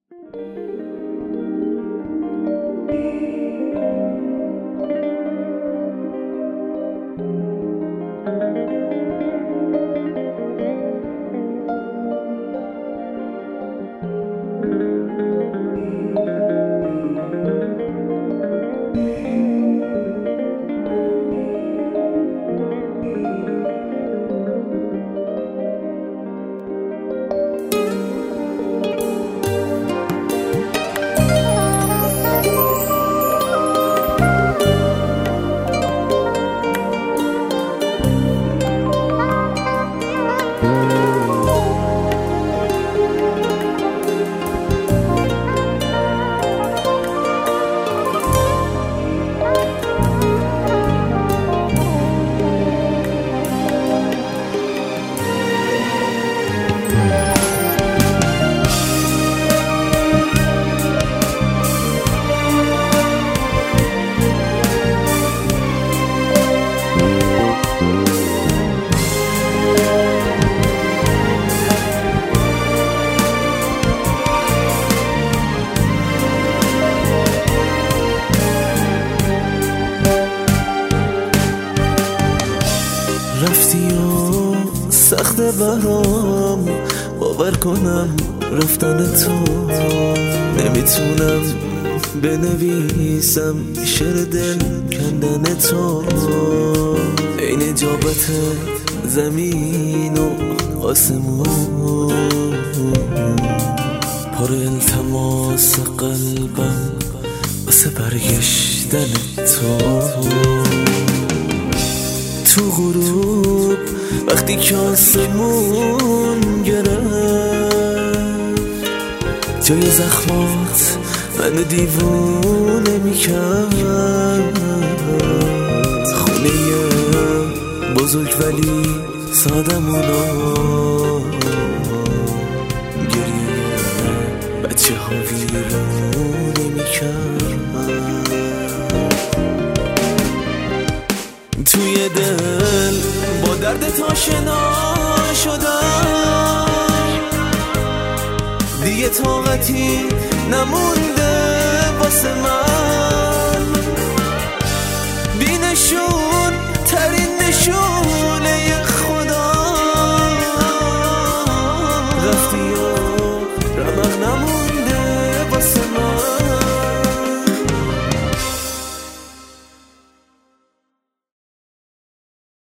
رفتی و سخت برام باور کنم رفتن تو، نمیتونم بنویسم شعر دل کندن تو. این اجابت زمین و آسمون، پر التماس قلبم واسه برگشتن تو غروب وقتی که آسمون گرفت جای زخمات منو دیوونه میکرد. خونه بزرگ ولی سادمونا، گریه بچه ها ویرونه میکرد. توی دل با درد آشنا شدم، دیگه طاقتی نمونده واسه من. بینشون